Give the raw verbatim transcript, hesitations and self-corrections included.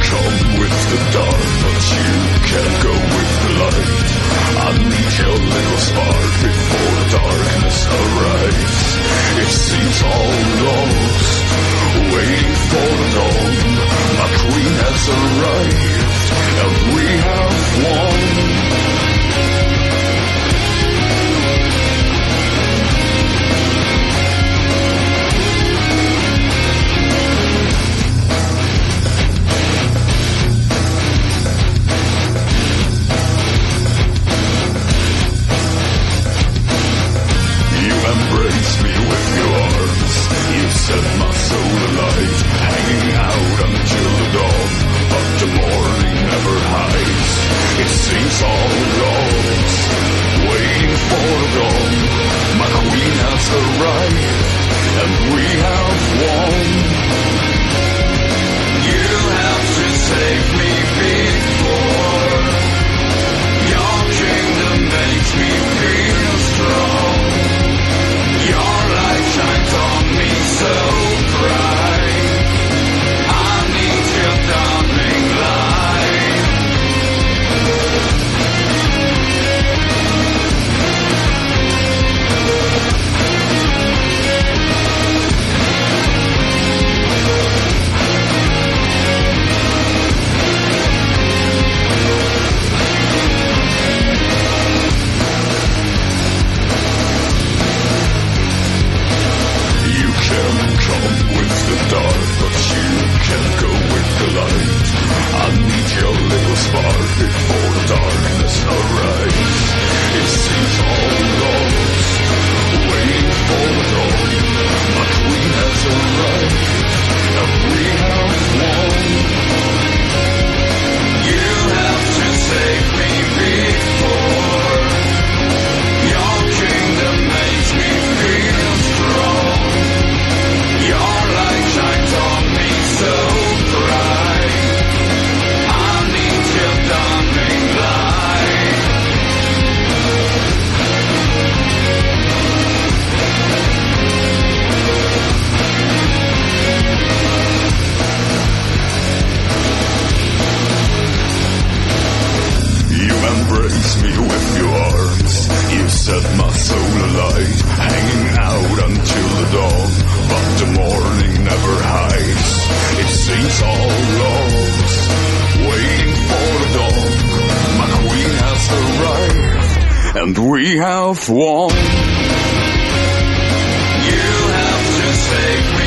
come with the dark, but you can't go with the light. I need your little spark before the darkness arrives. It seems all lost, waiting for the dawn. My queen has arrived, and we have won. Embrace me with your arms. You set my soul alight, hanging out until the dawn, but the morning never hides. It seems all lost, waiting for the dawn. My queen has arrived, and we have won. You have to save me before your kingdom makes me feel strong. Your light shines on me so bright. I need your darling light. Come with the dark, but you can't go with the light. I need your little spark before the darkness arrives. It seems all lost, waiting for the dawn. My queen has arrived, and we have won. You have to save me before your kingdom makes me feel strong. Your light shines on me so bright. I need your darling light. You embrace me with your arms. You set my soul alight, hanging out until the dawn, but the morning never hides. It seems all lost, waiting for the dawn. My queen has arrived, and we have won. You have to save me